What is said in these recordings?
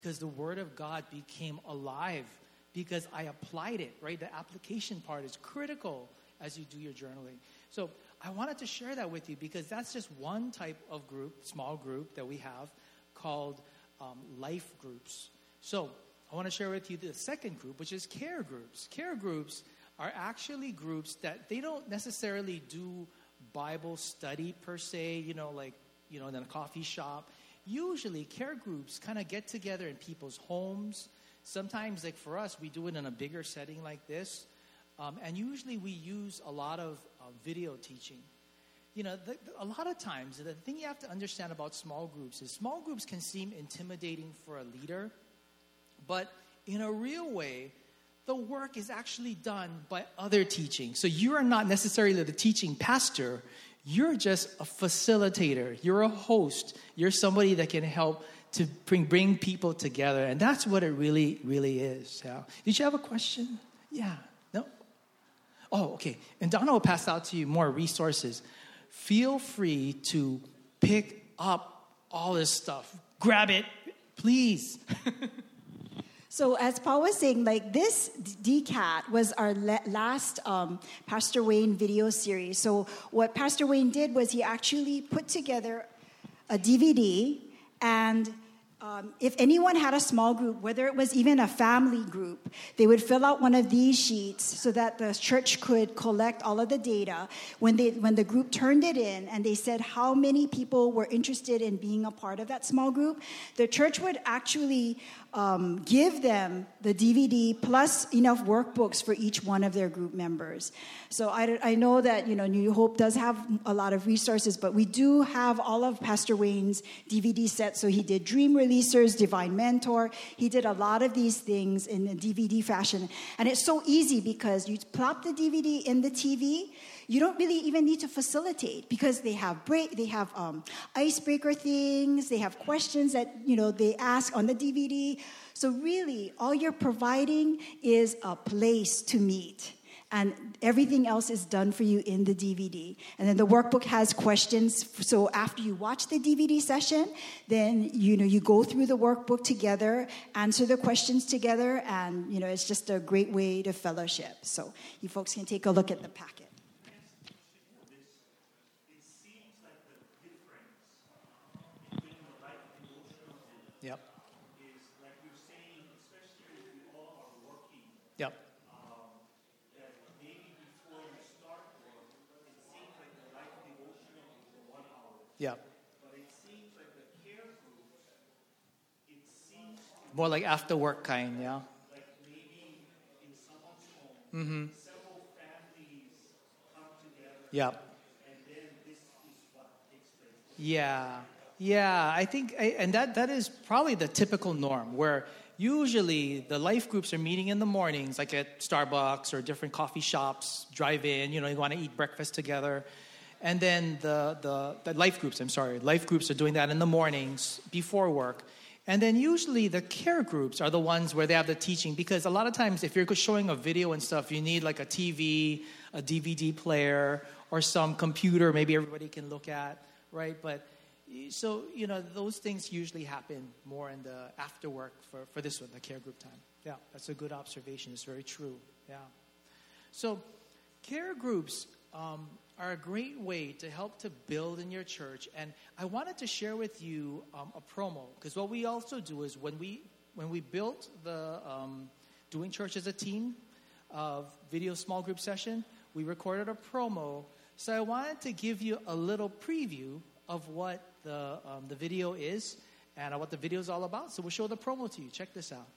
because the Word of God became alive because I applied it, right? The application part is critical as you do your journaling. So I wanted to share that with you because that's just one type of group, small group that we have called life groups. So I want to share with you the second group, which is care groups. Care groups are actually groups that they don't necessarily do Bible study per se, in a coffee shop. Usually care groups kind of get together in people's homes. Sometimes, like for us, we do it in a bigger setting like this. And usually we use a lot of video teaching. A lot of times, the thing you have to understand about small groups is small groups can seem intimidating for a leader. But in a real way, the work is actually done by other teaching. So you are not necessarily the teaching pastor. You're just a facilitator. You're a host. You're somebody that can help to bring people together. And that's what it really, really is. Yeah. Did you have a question? Yeah. No? Oh, okay. And Donna will pass out to you more resources. Feel free to pick up all this stuff. Grab it, please. So as Paul was saying, this DCAT was our last Pastor Wayne video series. So what Pastor Wayne did was he actually put together a DVD, and if anyone had a small group, whether it was even a family group, they would fill out one of these sheets so that the church could collect all of the data. When the group turned it in and they said how many people were interested in being a part of that small group, the church would actually give them the DVD plus enough workbooks for each one of their group members. So I know that New Hope does have a lot of resources, but we do have all of Pastor Wayne's DVD sets. So he did Dream Releasers, Divine Mentor. He did a lot of these things in a DVD fashion. And it's so easy because you plop the DVD in the TV. You don't really even need to facilitate because they have icebreaker things. They have questions that they ask on the DVD. So really, all you're providing is a place to meet, and everything else is done for you in the DVD. And then the workbook has questions. So after you watch the DVD session, then you go through the workbook together, answer the questions together, and it's just a great way to fellowship. So you folks can take a look at the packet. Yep. Is like you're saying, especially if you all are working. Yep. That maybe before you start work, it seems like the life devotional is 1 hour. Yep. But it seems like the care group, it seems More like after work kind, yeah. like maybe in someone's home, several families come together. Yep. And then this is what takes place. Yeah, I think, and that is probably the typical norm, where usually the life groups are meeting in the mornings, like at Starbucks or different coffee shops, drive in, you want to eat breakfast together. And then the life groups are doing that in the mornings before work. And then usually the care groups are the ones where they have the teaching, because a lot of times if you're showing a video and stuff, you need like a TV, a DVD player, or some computer maybe everybody can look at, right? But so, those things usually happen more in the after work for this one, the care group time. Yeah, that's a good observation. It's very true. Yeah. So care groups are a great way to help to build in your church. And I wanted to share with you a promo, because what we also do is when we built the Doing Church as a Team video small group session, we recorded a promo. So I wanted to give you a little preview of what the video is and what the video is all about. So we'll show the promo to you. Check this out.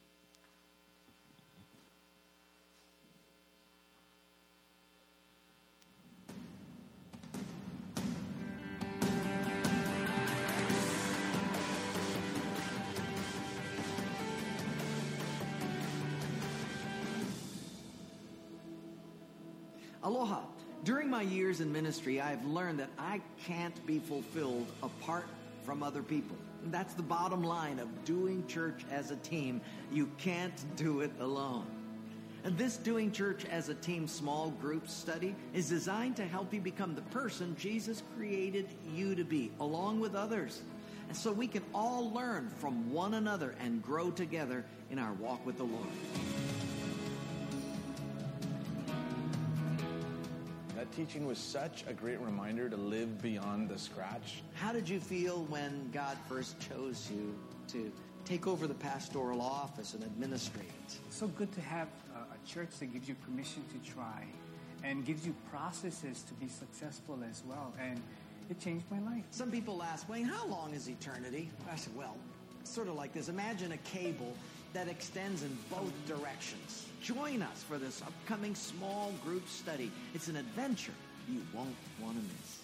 Aloha. During my years in ministry, I've learned that I can't be fulfilled apart from other people. That's the bottom line of doing church as a team. You can't do it alone. And this Doing Church as a Team small group study is designed to help you become the person Jesus created you to be, along with others. and so we can all learn from one another and grow together in our walk with the Lord. That teaching was such a great reminder to live beyond the scratch. How did you feel when God first chose you to take over the pastoral office and administrate? It's so good to have a church that gives you permission to try and gives you processes to be successful as well. And it changed my life. Some people ask, Wayne, how long is eternity? I said, well, sort of like this. Imagine a cable that extends in both directions. Join us for this upcoming small group study. It's an adventure you won't want to miss.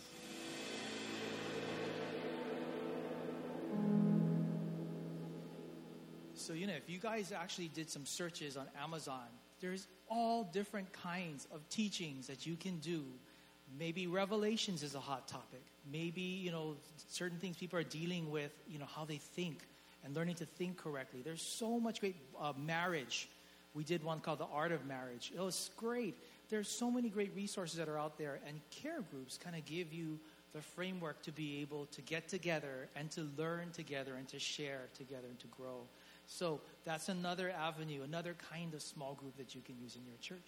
So, if you guys actually did some searches on Amazon, there's all different kinds of teachings that you can do. Maybe Revelations is a hot topic. Maybe, certain things people are dealing with, how they think and learning to think correctly. There's so much great marriage. We did one called The Art of Marriage. It was great. There's so many great resources that are out there, and care groups kind of give you the framework to be able to get together and to learn together and to share together and to grow. So that's another avenue, another kind of small group that you can use in your church.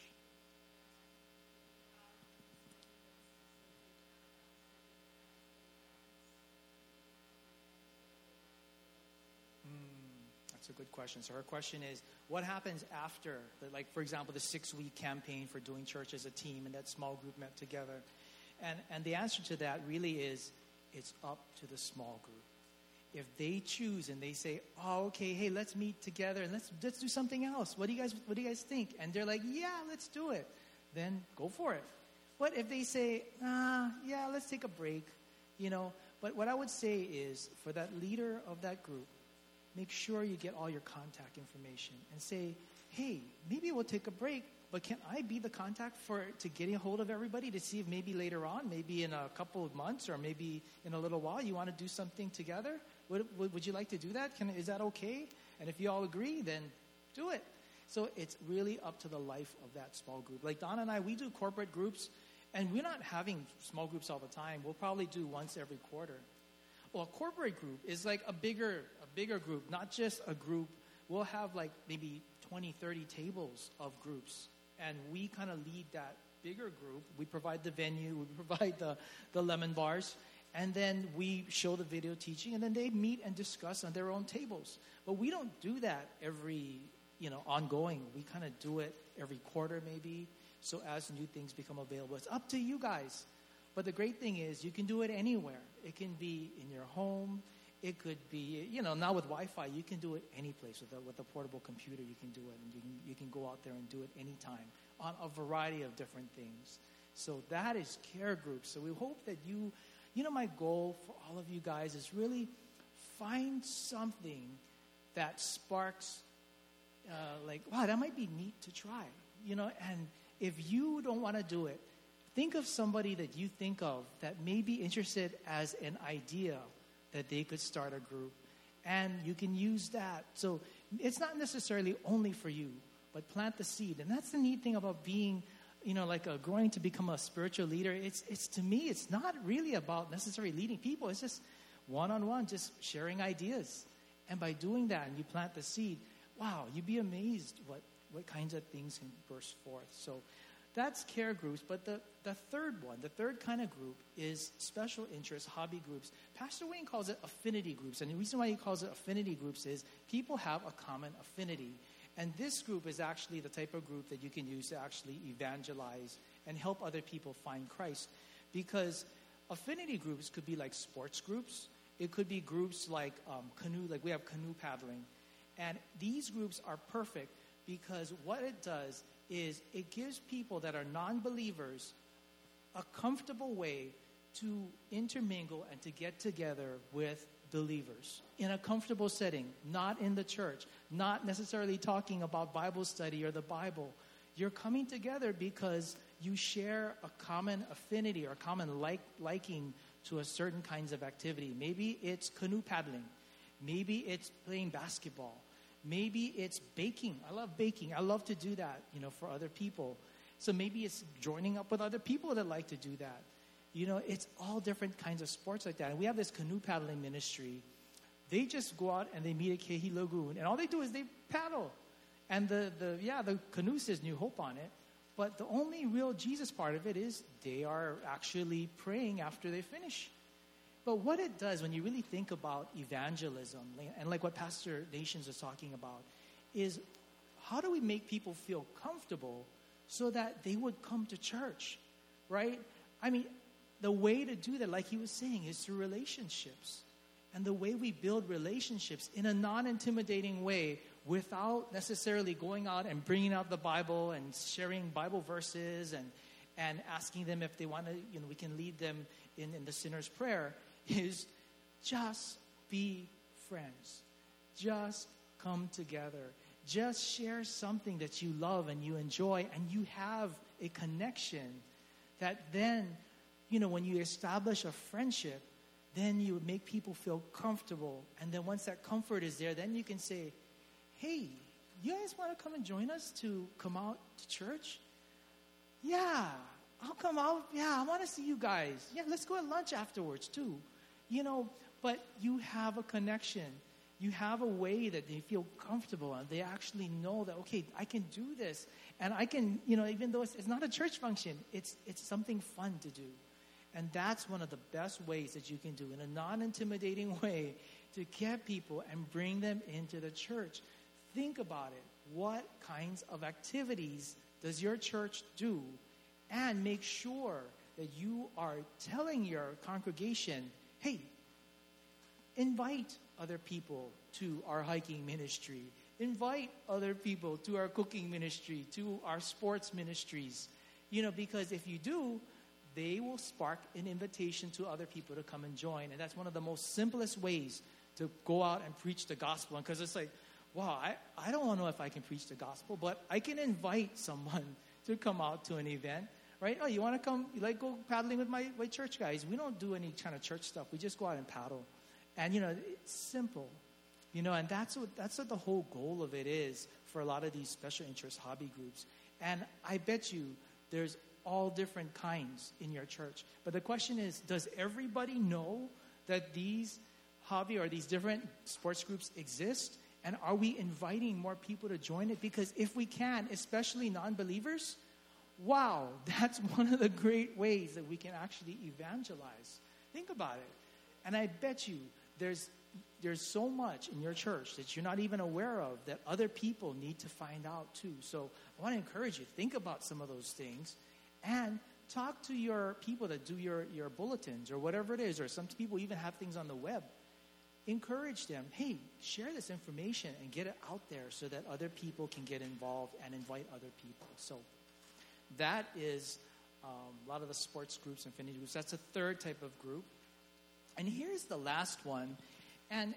That's a good question. So her question is, what happens after, for example, the 6-week campaign for doing church as a team and that small group met together? And the answer to that really is, it's up to the small group. If they choose and they say, oh, okay, hey, let's meet together and let's do something else. What do you guys think? And they're like, yeah, let's do it. Then go for it. But if they say, yeah, let's take a break, But what I would say is, for that leader of that group, make sure you get all your contact information and say, hey, maybe we'll take a break, but can I be the contact to getting a hold of everybody to see if maybe later on, maybe in a couple of months or maybe in a little while, you want to do something together? Would you like to do that? Is that okay? And if you all agree, then do it. So it's really up to the life of that small group. Like Don and I, we do corporate groups, and we're not having small groups all the time. We'll probably do once every quarter. Well, a corporate group is like a bigger group, not just a group. We'll have like maybe 20, 30 tables of groups, and we kind of lead that bigger group. We provide the venue, we provide the lemon bars, and then we show the video teaching, and then they meet and discuss on their own tables. But we don't do that every, ongoing. We kind of do it every quarter maybe, so as new things become available. It's up to you guys. But the great thing is you can do it anywhere. It can be in your home. It could be, now with Wi-Fi, you can do it any place. With a portable computer, you can do it. And you can go out there and do it anytime on a variety of different things. So that is care groups. So we hope that my goal for all of you guys is really find something that sparks, wow, that might be neat to try. And if you don't want to do it, think of somebody that you think of that may be interested as an idea that they could start a group, and you can use that. So it's not necessarily only for you, but plant the seed. And that's the neat thing about being, growing to become a spiritual leader. It's to me, it's not really about necessarily leading people. It's just one-on-one, just sharing ideas. And by doing that, and you plant the seed, wow, you'd be amazed what kinds of things can burst forth. So that's care groups. But the third kind of group is special interest, hobby groups. Pastor Wayne calls it affinity groups. And the reason why he calls it affinity groups is people have a common affinity. And this group is actually the type of group that you can use to actually evangelize and help other people find Christ. Because affinity groups could be like sports groups. It could be groups like canoe, like we have canoe paddling. And these groups are perfect because what it does is it gives people that are non-believers a comfortable way to intermingle and to get together with believers in a comfortable setting, not in the church, not necessarily talking about Bible study or the Bible. You're coming together because you share a common affinity or a common liking to a certain kinds of activity. Maybe it's canoe paddling. Maybe it's playing basketball. Maybe it's baking. I love baking. I love to do that, for other people. So maybe it's joining up with other people that like to do that. It's all different kinds of sports like that. And we have this canoe paddling ministry. They just go out and they meet at Kehi Lagoon, and all they do is they paddle. And the canoe says New Hope on it, but the only real Jesus part of it is they are actually praying after they finish. But what it does when you really think about evangelism, and like what Pastor Nations was talking about, is how do we make people feel comfortable so that they would come to church, right? I mean, the way to do that, like he was saying, is through relationships. And the way we build relationships in a non-intimidating way without necessarily going out and bringing out the Bible and sharing Bible verses and asking them if they want to, we can lead them in the sinner's prayer, is just be friends. Just come together. Just share something that you love and you enjoy, and you have a connection that then, when you establish a friendship, then you would make people feel comfortable. And then once that comfort is there, then you can say, hey, you guys want to come and join us to come out to church? Yeah, I'll come out. Yeah, I want to see you guys. Yeah, let's go at lunch afterwards too. But you have a connection. You have a way that they feel comfortable and they actually know that, okay, I can do this. And I can, even though it's not a church function, it's something fun to do. And that's one of the best ways that you can do in a non-intimidating way to get people and bring them into the church. Think about it. What kinds of activities does your church do? And make sure that you are telling your congregation, hey, invite other people to our hiking ministry. Invite other people to our cooking ministry, to our sports ministries. Because if you do, they will spark an invitation to other people to come and join. And that's one of the most simplest ways to go out and preach the gospel. Because it's like, wow, I don't know if I can preach the gospel, but I can invite someone to come out to an event, right? Oh, you want to come, go paddling with my church guys? We don't do any kind of church stuff. We just go out and paddle. And, it's simple. And that's what the whole goal of it is for a lot of these special interest hobby groups. And I bet you there's all different kinds in your church. But the question is, does everybody know that these hobby or these different sports groups exist? And are we inviting more people to join it? Because if we can, especially non-believers, wow, that's one of the great ways that we can actually evangelize. Think about it. And I bet you there's so much in your church that you're not even aware of that other people need to find out too. So I want to encourage you, think about some of those things and talk to your people that do your bulletins or whatever it is, or some people even have things on the web. Encourage them, hey, share this information and get it out there so that other people can get involved and invite other people. So that is a lot of the sports groups, affinity groups. That's a third type of group. And here's the last one. And,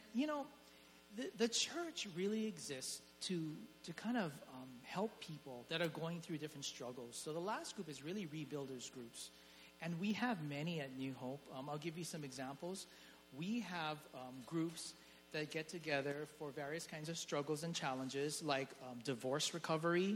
the church really exists to kind of help people that are going through different struggles. So the last group is really rebuilders groups. And we have many at New Hope. I'll give you some examples. We have groups that get together for various kinds of struggles and challenges like divorce recovery,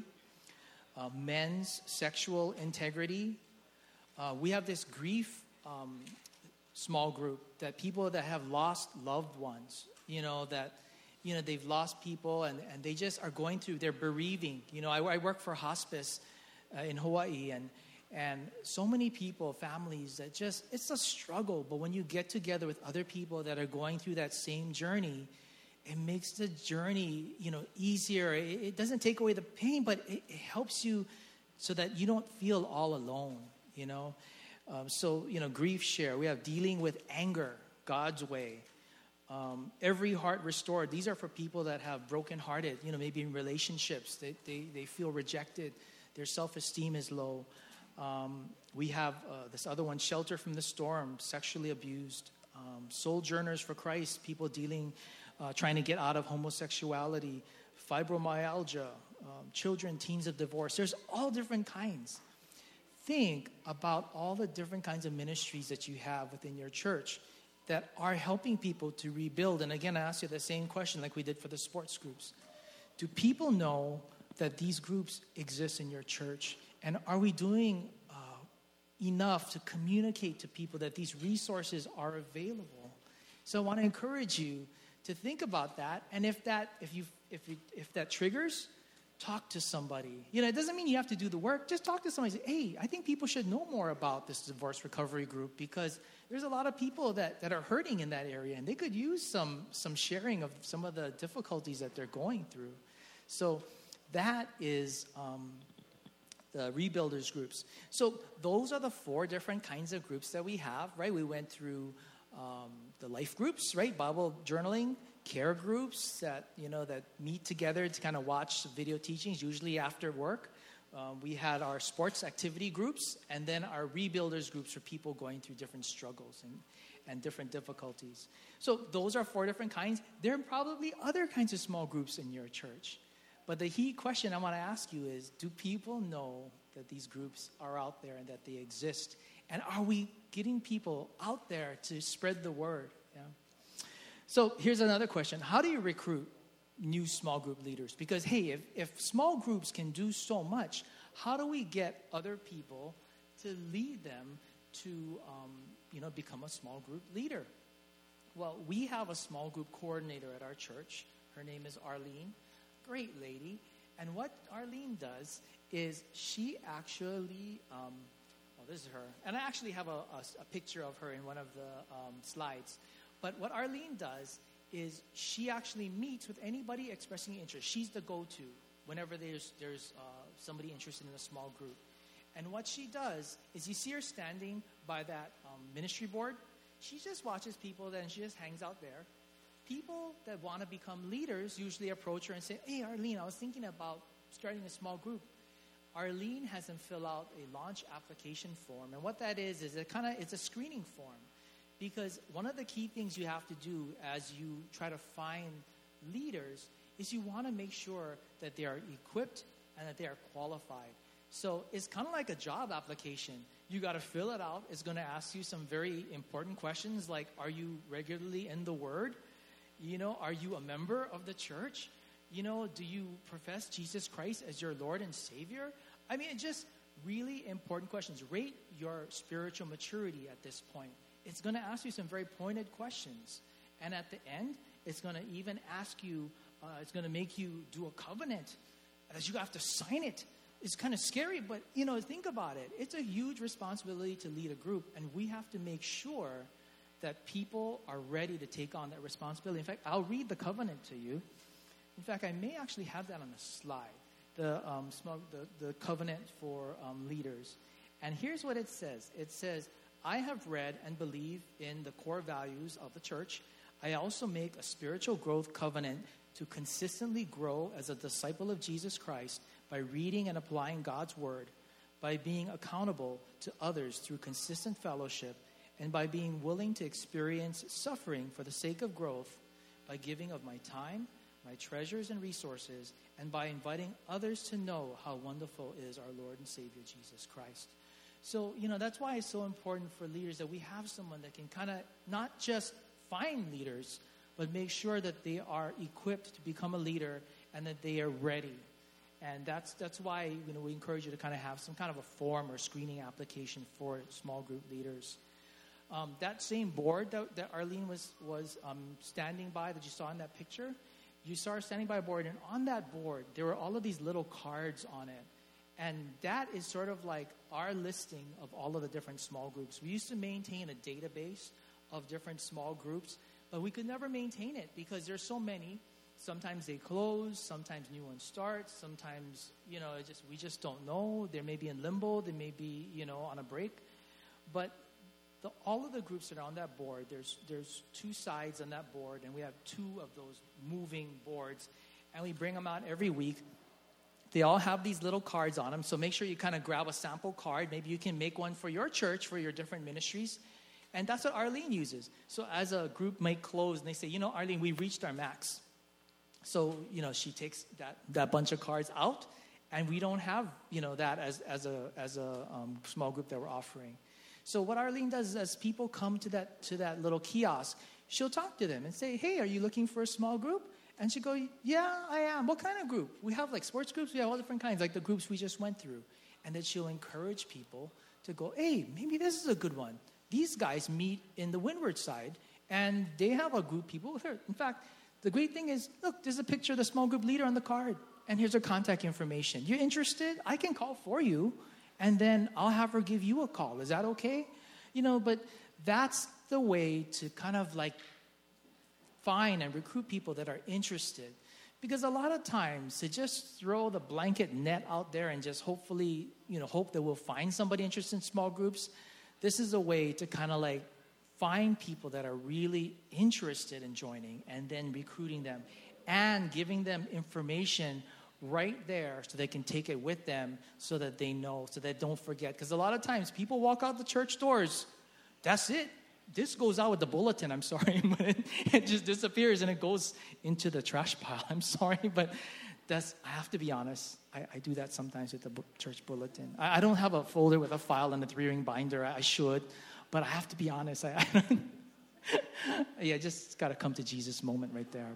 men's sexual integrity. We have this grief small group that people that have lost loved ones, they've lost people and they just are going through, they're bereaving. I work for hospice in Hawaii and so many people, families that just, it's a struggle. But when you get together with other people that are going through that same journey, it makes the journey, easier. It doesn't take away the pain, but it helps you so that you don't feel all alone, grief share. We have dealing with anger, God's way. Every heart restored. These are for people that have brokenhearted, maybe in relationships. They feel rejected. Their self-esteem is low. We have this other one, shelter from the storm, sexually abused. Sojourners for Christ, people trying to get out of homosexuality, fibromyalgia, children, teens of divorce. There's all different kinds. Think about all the different kinds of ministries that you have within your church that are helping people to rebuild. And again, I ask you the same question like we did for the sports groups. Do people know that these groups exist in your church? And are we doing enough to communicate to people that these resources are available? So I want to encourage you to think about that. And if that triggers, talk to somebody. It doesn't mean you have to do the work. Just talk to somebody. Say, hey, I think people should know more about this divorce recovery group, because there's a lot of people that are hurting in that area, and they could use some sharing of some of the difficulties that they're going through. So that is the rebuilders groups. So those are the 4 different kinds of groups that we have, right? We went through the life groups, right? Bible journaling, care groups that meet together to kind of watch video teachings, usually after work. We had our sports activity groups, and then our rebuilders groups for people going through different struggles and different difficulties. So those are 4 different kinds. There are probably other kinds of small groups in your church. But the key question I want to ask you is, do people know that these groups are out there and that they exist? And are we getting people out there to spread the word? Yeah. So here's another question. How do you recruit new small group leaders? Because, hey, if small groups can do so much, how do we get other people to lead them to, become a small group leader? Well, we have a small group coordinator at our church. Her name is Arlene. Great lady. And what Arlene does is she actually, this is her. And I actually have a picture of her in one of the slides. But what Arlene does is she actually meets with anybody expressing interest. She's the go-to whenever there's somebody interested in a small group. And what she does is, you see her standing by that ministry board. She just watches people, and she just hangs out there. People that want to become leaders usually approach her and say, hey, Arlene, I was thinking about starting a small group. Arlene has them fill out a launch application form. And what that is it's a screening form. Because one of the key things you have to do as you try to find leaders is you want to make sure that they are equipped and that they are qualified. So it's kind of like a job application. You got to fill it out. It's going to ask you some very important questions like, are you regularly in the Word? Are you a member of the church? Do you profess Jesus Christ as your Lord and Savior? I mean, it's just really important questions. Rate your spiritual maturity at this point. It's going to ask you some very pointed questions. And at the end, it's going to even ask you, it's going to make you do a covenant. As you have to sign it. It's kind of scary, but, think about it. It's a huge responsibility to lead a group, and we have to make sure that people are ready to take on that responsibility. In fact, I'll read the covenant to you. In fact, I may actually have that on the slide, the covenant for leaders. And here's what it says. It says, I have read and believe in the core values of the church. I also make a spiritual growth covenant to consistently grow as a disciple of Jesus Christ by reading and applying God's word, by being accountable to others through consistent fellowship, and by being willing to experience suffering for the sake of growth, by giving of my time, my treasures and resources, and by inviting others to know how wonderful is our Lord and Savior, Jesus Christ. So, that's why it's so important for leaders that we have someone that can kind of not just find leaders, but make sure that they are equipped to become a leader and that they are ready. And that's why we encourage you to kind of have some kind of a form or screening application for small group leaders. That same board that Arlene was standing by, that you saw in that picture, you saw her standing by a board, and on that board there were all of these little cards on it. And that is sort of like our listing of all of the different small groups. We used to maintain a database of different small groups, but we could never maintain it because there's so many. Sometimes they close, sometimes new ones start, sometimes, we just don't know. They may be in limbo, they may be, on a break. But all of the groups that are on that board, there's 2 sides on that board, and we have 2 of those moving boards, and we bring them out every week. They all have these little cards on them, so make sure you kind of grab a sample card. Maybe you can make one for your church, for your different ministries. And that's what Arlene uses. So as a group might close, and they say, Arlene, we reached our max. So, she takes that bunch of cards out, and we don't have, that as a small group that we're offering. So what Arlene does is, as people come to that little kiosk, she'll talk to them and say, hey, are you looking for a small group? And she'll go, yeah, I am. What kind of group? We have like sports groups. We have all different kinds, like the groups we just went through. And then she'll encourage people to go, hey, maybe this is a good one. These guys meet in the Windward side, And they have a group people with her. In fact, the great thing is, look, there's a picture of the small group leader on the card. And here's her contact information. You're interested? I can call for you. And then I'll have her give you a call. Is that okay? But that's the way to kind of like find and recruit people that are interested. Because a lot of times to just throw the blanket net out there and just hopefully, hope that we'll find somebody interested in small groups, this is a way to kind of like find people that are really interested in joining and then recruiting them and giving them information right there so they can take it with them so that they know, so they don't forget. Because a lot of times people walk out the church doors, that's it. This goes out with the bulletin, I'm sorry, but it just disappears and it goes into the trash pile. I'm sorry, but I have to be honest. I do that sometimes with the church bulletin. I don't have a folder with a file and a 3-ring binder. I should, but I have to be honest. Just got to come to Jesus moment right there.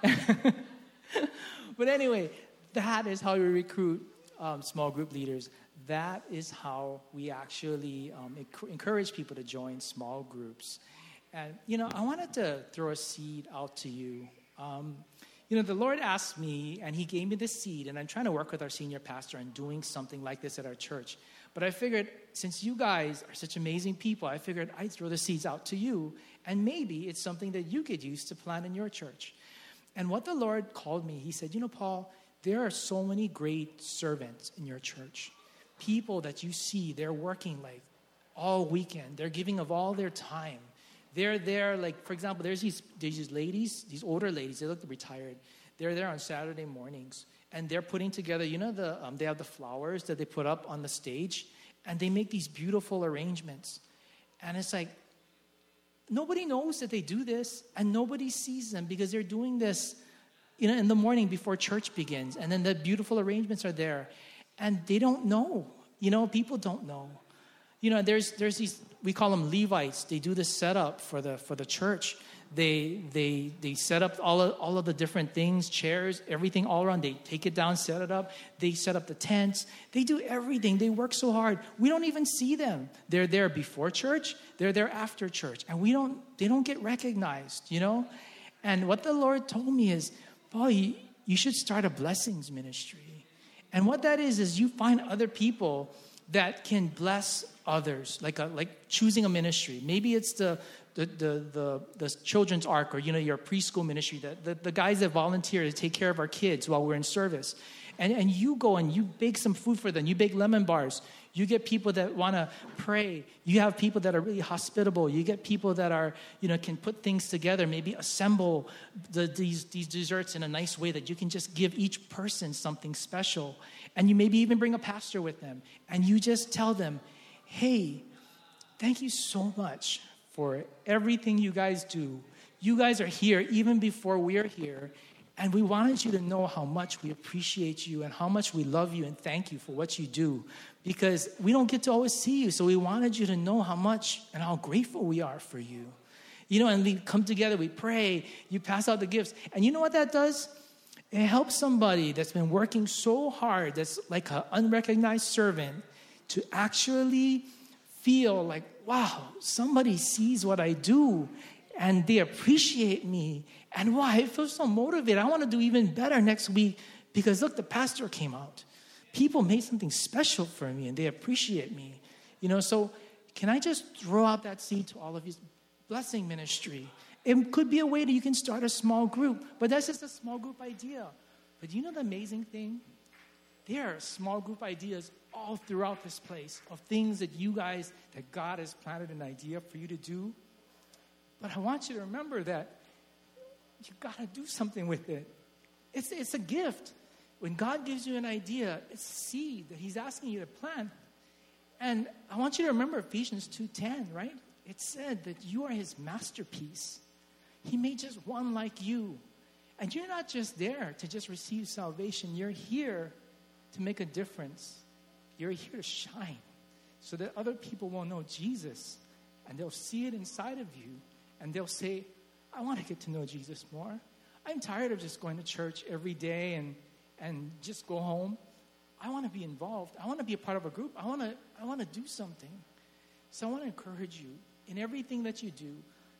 But anyway, that is how we recruit small group leaders. That is how we actually encourage people to join small groups. And, I wanted to throw a seed out to you. The Lord asked me, and he gave me this seed, and I'm trying to work with our senior pastor on doing something like this at our church. But I figured, since you guys are such amazing people, I figured I'd throw the seeds out to you, and maybe it's something that you could use to plant in your church. And what the Lord called me, he said, Paul, there are so many great servants in your church. People that you see, they're working like all weekend. They're giving of all their time. They're there, like, for example, there's these ladies, these older ladies, they look retired. They're there on Saturday mornings, and they're putting together, they have the flowers that they put up on the stage, and they make these beautiful arrangements. And it's like, nobody knows that they do this, and nobody sees them because they're doing this, in the morning before church begins, and then the beautiful arrangements are there. And they don't know. People don't know. There's these, we call them Levites. They do the setup for the church. They set up all of the different things, chairs, everything all around. They take it down, set it up. They set up the tents. They do everything. They work so hard. We don't even see them. They're there before church. They're there after church. And they don't get recognized, And what the Lord told me is, Paul, you should start a blessings ministry. And what that is you find other people that can bless others, like choosing a ministry. Maybe it's the children's ark, or your preschool ministry, the guys that volunteer to take care of our kids while we're in service. And you go and you bake some food for them. You bake lemon bars. You get people that want to pray. You have people that are really hospitable. You get people that are, can put things together, maybe assemble these desserts in a nice way that you can just give each person something special. And you maybe even bring a pastor with them. And you just tell them, hey, thank you so much for everything you guys do. You guys are here even before we're here. And we wanted you to know how much we appreciate you and how much we love you and thank you for what you do. Because we don't get to always see you. So we wanted you to know how much and how grateful we are for you. And we come together, we pray, you pass out the gifts. And you know what that does? It helps somebody that's been working so hard, that's like an unrecognized servant, to actually feel like, wow, somebody sees what I do and they appreciate me. And wow, I feel so motivated. I want to do even better next week because look, the pastor came out. People made something special for me and they appreciate me. So can I just throw out that seed to all of you? Blessing ministry. It could be a way that you can start a small group, but that's just a small group idea. But the amazing thing? There are small group ideas all throughout this place of things that God has planted an idea for you to do. But I want you to remember that you got to do something with it. It's a gift. When God gives you an idea, it's a seed that he's asking you to plant. And I want you to remember Ephesians 2:10, right? It said that you are his masterpiece. He made just one like you. And you're not just there to just receive salvation. You're here to make a difference. You're here to shine so that other people will know Jesus. And they'll see it inside of you. And they'll say, I want to get to know Jesus more. I'm tired of just going to church every day and just go home. I want to be involved. I want to be a part of a group. I want to do something. So I want to encourage you in everything that you do,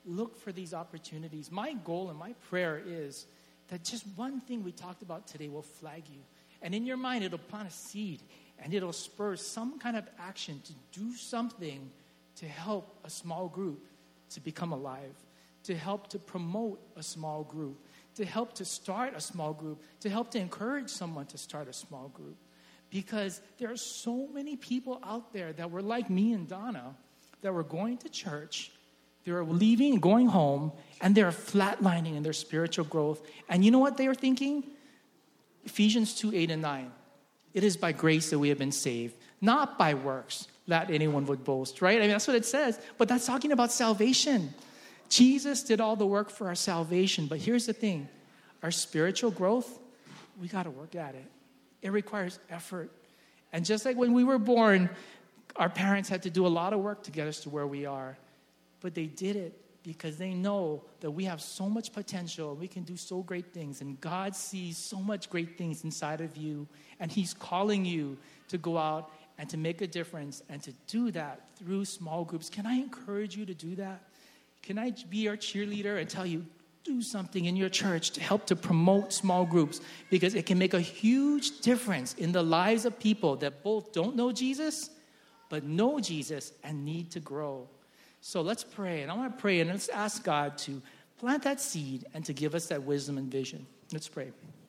look for these opportunities. My goal and my prayer is that just one thing we talked about today will flag you. And in your mind, it'll plant a seed, and it'll spur some kind of action to do something to help a small group to become alive, to help to promote a small group, to help to start a small group, to help to encourage someone to start a small group. Because there are so many people out there that were like me and Donna, that were going to church, they were leaving, going home, and they're flatlining in their spiritual growth. And you know what they were thinking? Ephesians 2:8 and 9. It is by grace that we have been saved, not by works, that anyone would boast, right? I mean, that's what it says. But that's talking about salvation. Jesus did all the work for our salvation. But here's the thing. Our spiritual growth, we got to work at it. It requires effort. And just like when we were born, our parents had to do a lot of work to get us to where we are. But they did it because they know that we have so much potential. We can do so great things. And God sees so much great things inside of you. And He's calling you to go out and to make a difference and to do that through small groups. Can I encourage you to do that? Can I be your cheerleader and tell you, do something in your church to help to promote small groups? Because it can make a huge difference in the lives of people that both don't know Jesus, but know Jesus and need to grow. So let's pray. And I want to pray and let's ask God to plant that seed and to give us that wisdom and vision. Let's pray.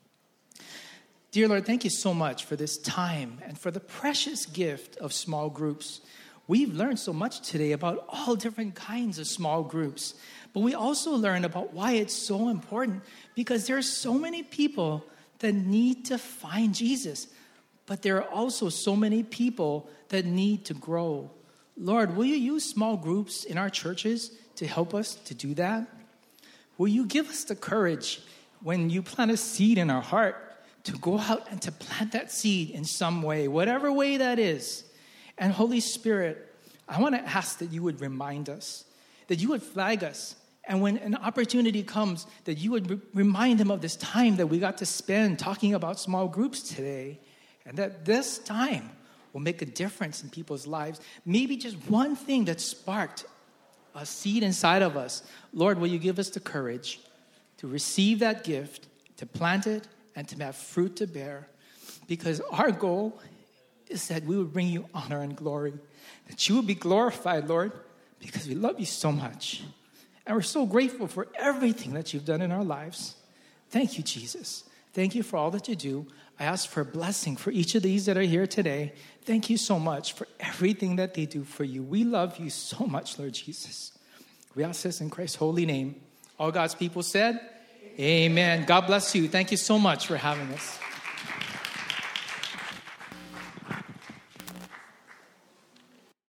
Dear Lord, thank you so much for this time and for the precious gift of small groups. We've learned so much today about all different kinds of small groups. But we also learned about why it's so important, because there are so many people that need to find Jesus. But there are also so many people that need to grow. Lord, will you use small groups in our churches to help us to do that? Will you give us the courage when you plant a seed in our heart to go out and to plant that seed in some way, whatever way that is? And Holy Spirit, I want to ask that you would remind us, that you would flag us, and when an opportunity comes, that you would remind them of this time that we got to spend talking about small groups today, and that this time will make a difference in people's lives. Maybe just one thing that sparked a seed inside of us. Lord, will you give us the courage to receive that gift, to plant it, and to have fruit to bear? Because our goal is that we would bring you honor and glory, that you would be glorified, Lord, because we love you so much. And we're so grateful for everything that you've done in our lives. Thank you, Jesus. Thank you for all that you do. I ask for a blessing for each of these that are here today. Thank you so much for everything that they do for you. We love you so much, Lord Jesus. We ask this in Christ's holy name. All God's people said, Amen. God bless you. Thank you so much for having us.